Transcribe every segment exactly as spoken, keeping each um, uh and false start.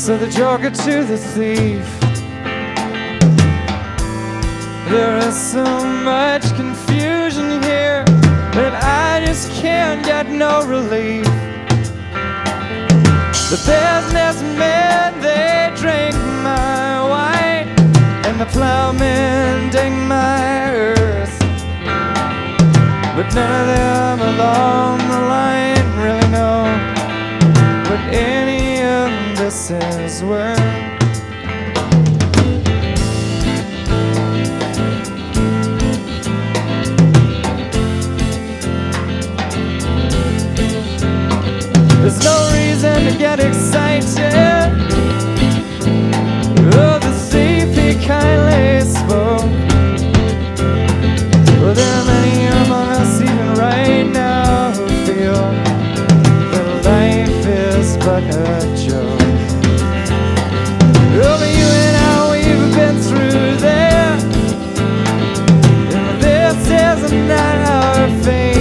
So the joker to the thief. There is so much confusion here that I just can't get no relief. The businessmen, they drink my wine, and the plowmen dig my earth. But none of them along the line really know what any of this is worth. There's no reason to get excited. Oh, the thief, he kindly spoke. Well, there are many among us even right now who feel that life is but a joke. Oh, but you and I, we've been through there, and this is not our fate.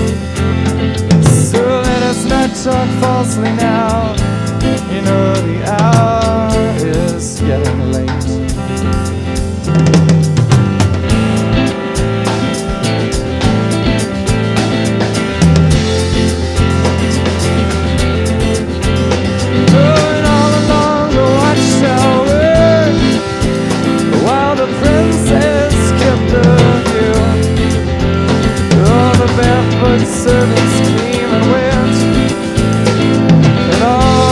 So let us not talk falsely now. You know the hour is getting late. Going all along the watchtower, while the princess kept the view. All the barefoot servants came and went, and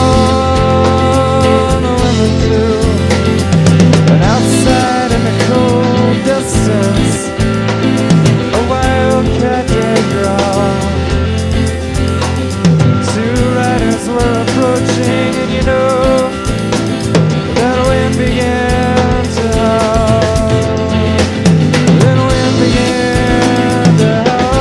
all the women flew. And outside in the cold distance, a wildcat did growl. Two riders were approaching, and you know that wind began to howl. Then wind began to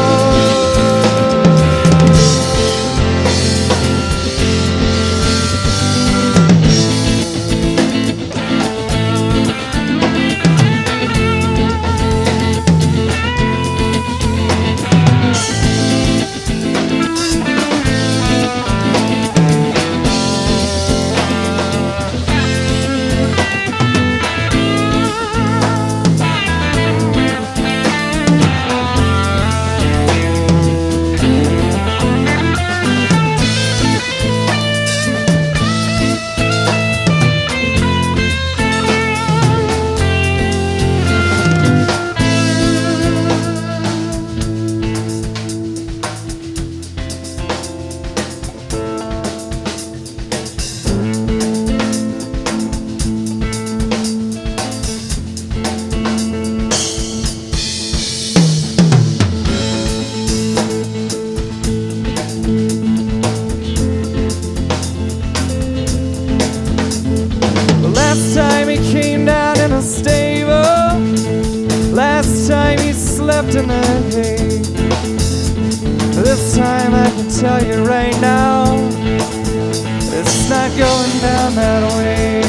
in the hay. This time I can tell you right now, it's not going down that way.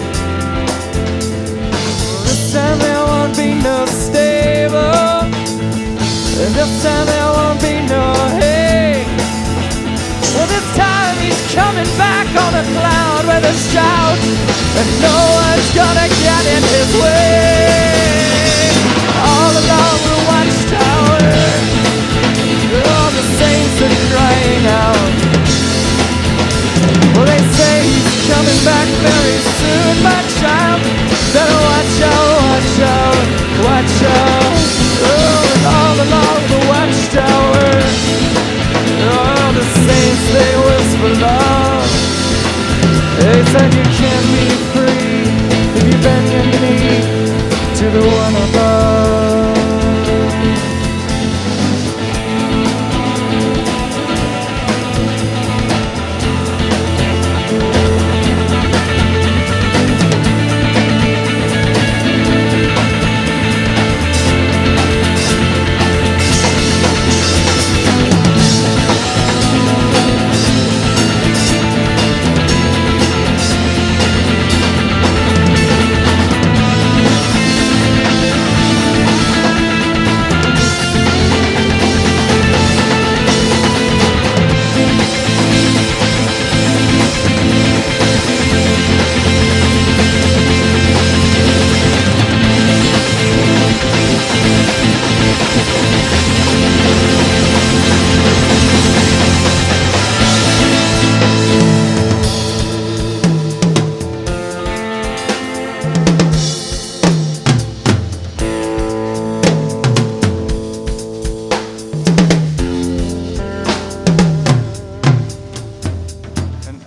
This time there won't be no stable, and this time there won't be no hay. Well, this time he's coming back on a cloud with a shout, and no one's gonna get in his way. All along the watchtower, all the saints are crying out. Well, they say he's coming back very soon, my child. Better watch out, watch out, watch out. Oh, and all along the watchtower, all the saints, they whisper love. They said you can't be free if you bend your knee to the one above.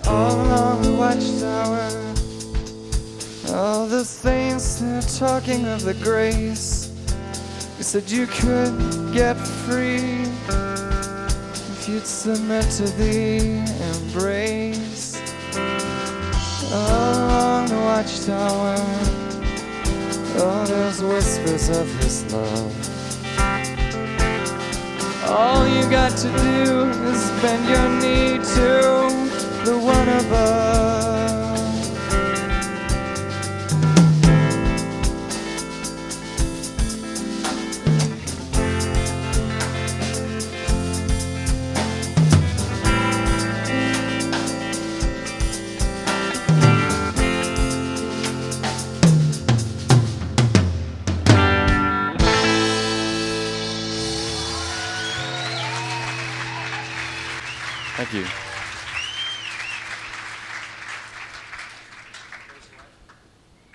all along the watchtower. All the things they're talking of the grace. You said you could get free if you'd submit to the embrace. All along the watchtower, oh, there's whispers of His love. All you got to do is bend your knee to the one above. Thank you.